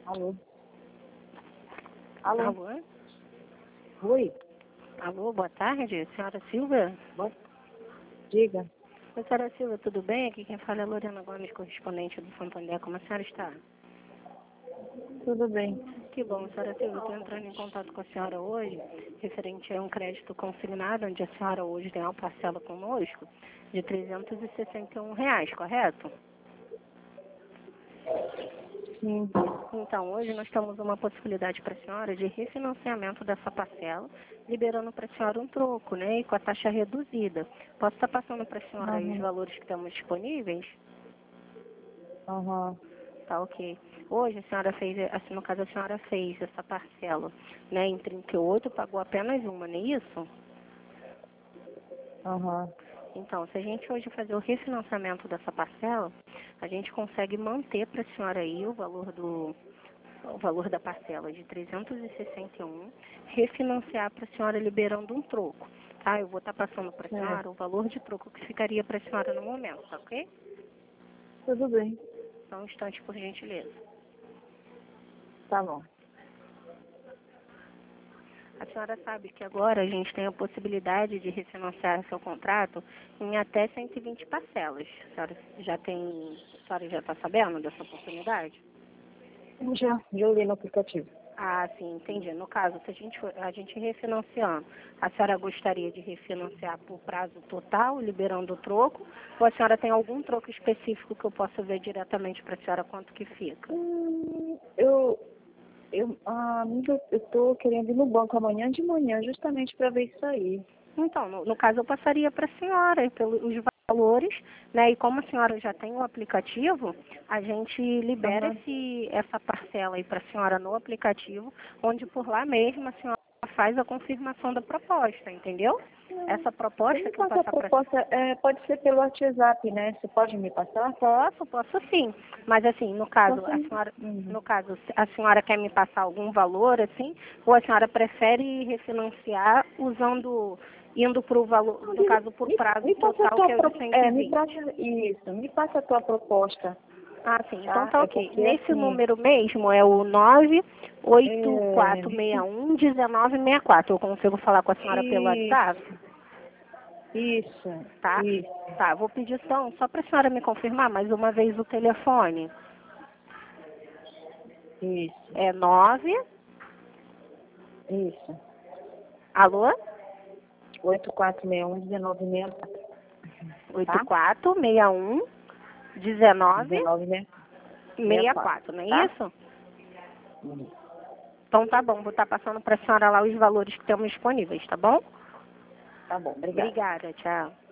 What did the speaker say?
Alô? Alô? Alô? Oi? Alô, boa tarde, senhora Silva? Diga. Oi, senhora Silva, tudo bem? Aqui quem fala é Lorena Gomes, correspondente do Santander. Como a senhora está? Tudo bem. Que bom, senhora Silva, eu estou entrando em contato com a senhora hoje, referente a um crédito consignado, onde a senhora hoje tem uma parcela conosco de R$ 361, correto? Sim. Então, hoje nós temos uma possibilidade para a senhora de refinanciamento dessa parcela, liberando para a senhora um troco, né, e com a taxa reduzida. Posso estar passando para a senhora aí os valores que temos disponíveis? Aham. Tá, ok. Hoje a senhora fez, assim, no caso a senhora fez essa parcela, né, em 38, pagou apenas uma, não é isso? Aham. Então, se a gente hoje fazer o refinanciamento dessa parcela, a gente consegue manter para a senhora aí o valor da parcela de 361, refinanciar para a senhora liberando um troco. Tá? Eu vou estar passando para a senhora o valor de troco que ficaria para a senhora no momento, tá ok? Tudo bem. Só um instante, por gentileza. Tá bom. A senhora sabe que agora a gente tem a possibilidade de refinanciar seu contrato em até 120 parcelas. A senhora já está sabendo dessa oportunidade? Já olhei no aplicativo. Ah, sim, entendi. No caso, se a gente refinanciando, a senhora gostaria de refinanciar por prazo total, liberando o troco, ou a senhora tem algum troco específico que eu possa ver diretamente para a senhora quanto que fica? Amiga, eu tô querendo ir no banco amanhã de manhã, justamente para ver isso aí. Então, no caso, eu passaria para a senhora pelos valores, né? E como a senhora já tem o aplicativo, a gente libera essa parcela aí para a senhora no aplicativo, onde por lá mesmo a senhora faz a confirmação da proposta, entendeu? Essa proposta que eu Mas a passar para proposta pode ser pelo WhatsApp, né? Você pode me passar? Posso sim. Mas assim, no caso, a senhora quer me passar algum valor, assim, ou a senhora prefere refinanciar indo para o valor, no caso, por prazo total, que é o de 120? Me passa a tua proposta. Ah, sim, então Tá? tá É ok. porque, Nesse assim, número mesmo é o 984611964. Eu consigo falar com a senhora pelo WhatsApp? Isso. Tá? Tá, vou pedir só para a senhora me confirmar mais uma vez o telefone. Isso. É 9. Isso. Alô? 8461-1964. 8461-1964, não é isso? Então tá bom, vou estar passando para a senhora lá os valores que temos disponíveis, tá bom? Tá bom, obrigada. Obrigada, tchau.